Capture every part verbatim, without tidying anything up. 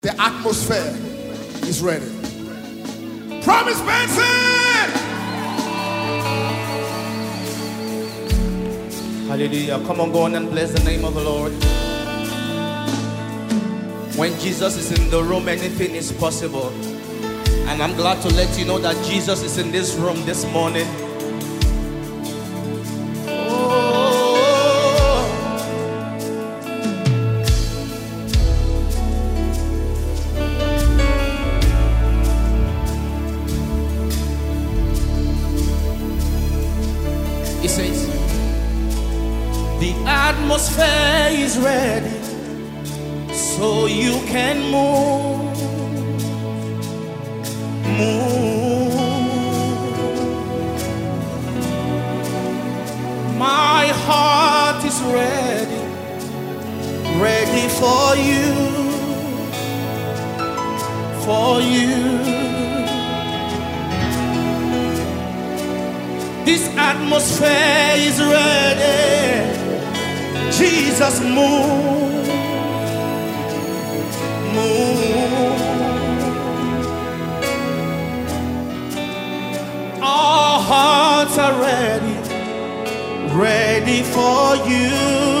The atmosphere is ready. Promise Benson! Hallelujah. Come on, go on and bless the name of the Lord. When Jesus is in the room, anything is possible. And I'm glad to let you know that Jesus is in this room this morning. He says, the atmosphere is ready, so you can move, move. My heart is ready, ready for you, for you. This atmosphere is ready. Jesus, move, move. Our hearts are ready, ready for you,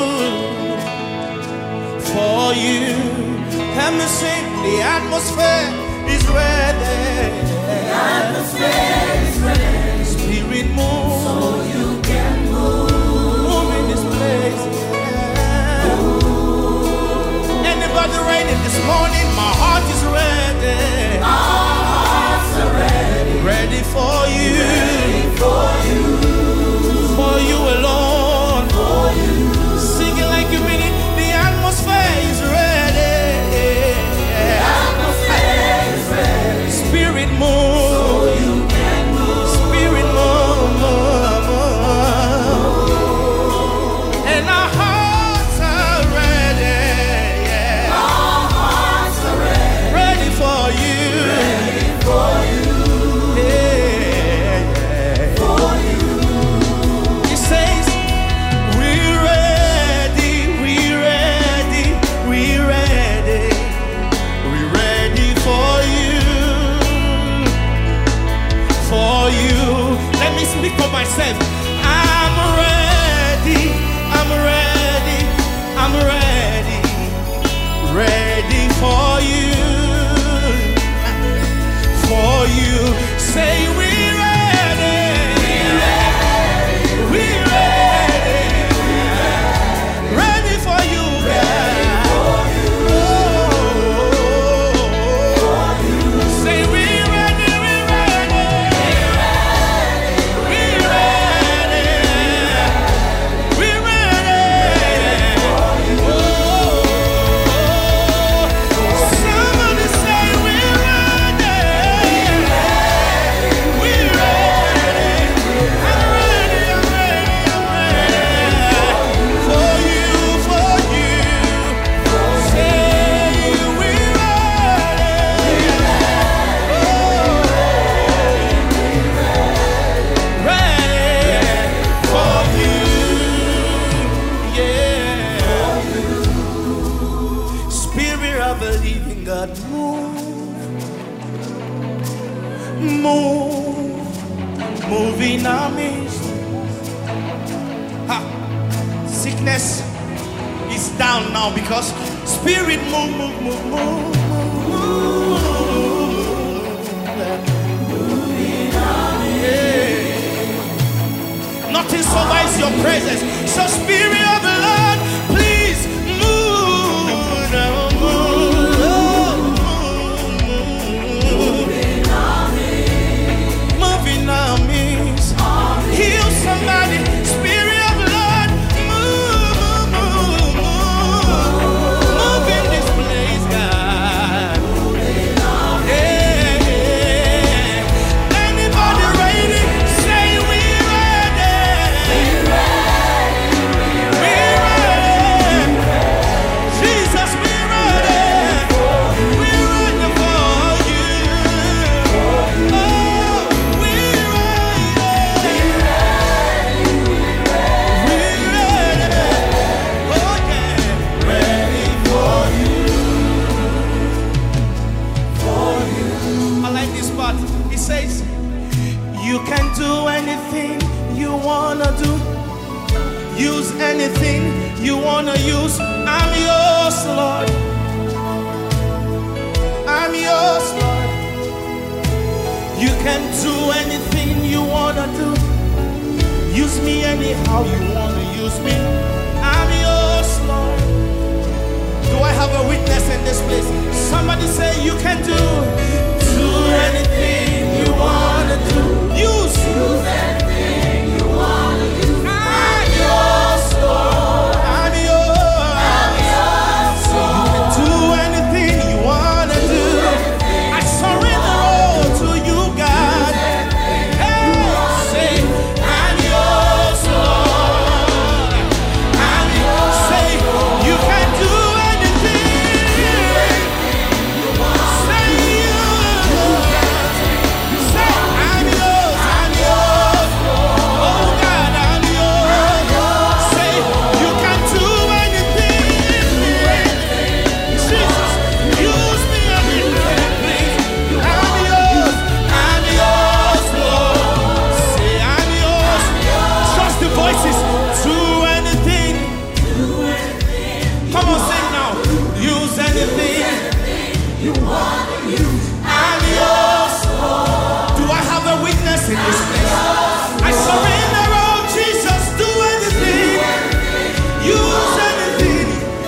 for you. Let me sing. The atmosphere is ready. The atmosphere is ready. Spirit, move, so you can move. Move in this place. Yeah. Anybody ready this morning? My heart is ready. Our hearts are ready. Ready for you. Ready for you. For you alone. For you. Sing it like you mean it. The atmosphere is ready. The atmosphere is ready. Spirit, move. So you can move. Spirit, move, move, move. And our hearts are ready. Yeah. Our hearts are ready. Ready for you. Ready for you. Yeah, yeah. For you. He says, we're ready, we're ready, we're ready, we're ready for you, for you. Let me speak for myself. I'm ready, I'm ready, I'm ready, ready for you, for you. Say we're ready, we're ready, we're ready, ready for you, God. Oh, say we're ready, we're ready, we're ready, we're ready. Oh, somebody say we're ready, we're ready. I'm ready, I'm ready, I'm ready for you, for you. Say we're ready, ready for you, yeah. Spirit of the living God, move, move, move in our midst. Ha. Sickness is down now because Spirit move, move, move, move, move, move. Yeah. Nothing survives your presence. So Spirit of the Lord, please move now, move, move, move in our midst. Heal somebody. Spirit of the Lord, move, move, move, move in this place, God. Yeah. Anybody ready? Say we're ready. We're ready. Use anything you wanna use. I'm yours, Lord. I'm yours, Lord. You can do anything you wanna do. Use me anyhow you wanna use me. I'm yours, Lord. Do I have a witness in this place? Somebody say you can do. Do anything you wanna do. Use. Use anything you wanna use. I'm yours, Lord. I'm yours. I'm yours, You can do anything you wanna do. I surrender all to you, God. Hey, say, I'm yours, Lord. I'm yours. Say, you can do anything. Say, you. Say, I'm yours. I'm yours. Oh God, I'm yours. Say, you can do anything. Jesus, use me anything, please. I'm yours. I'm yours, Lord. Say, I'm yours. Trust the voices. Do anything. Come on, sing now. Use anything. you wanna use. I'm yours. Do I have a witness in this place? I surrender all, Jesus. Do anything. Use anything.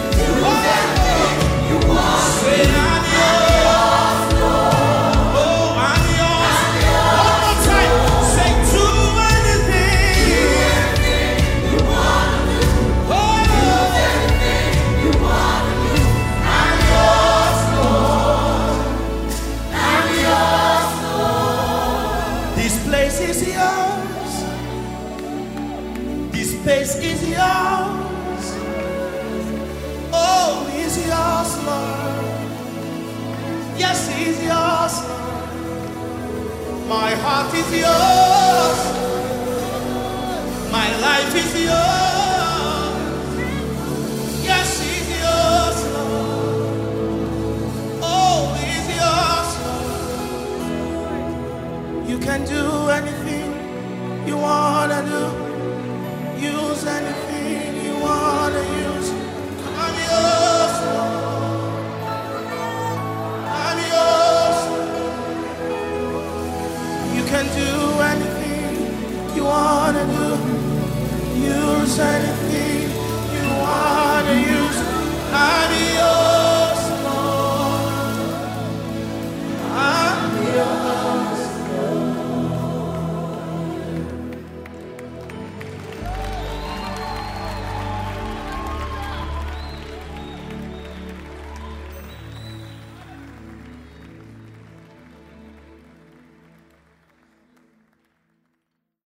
You want Say, I'm yours. Oh, I'm yours. One more time. Say, do anything. you wanna do. Oh, You wanna use. I'm yours, Lord. I'm yours. This place is yours. This place is yours. Oh, it's yours, Lord. Yes, it's yours, Lord. My heart is yours. My life is yours.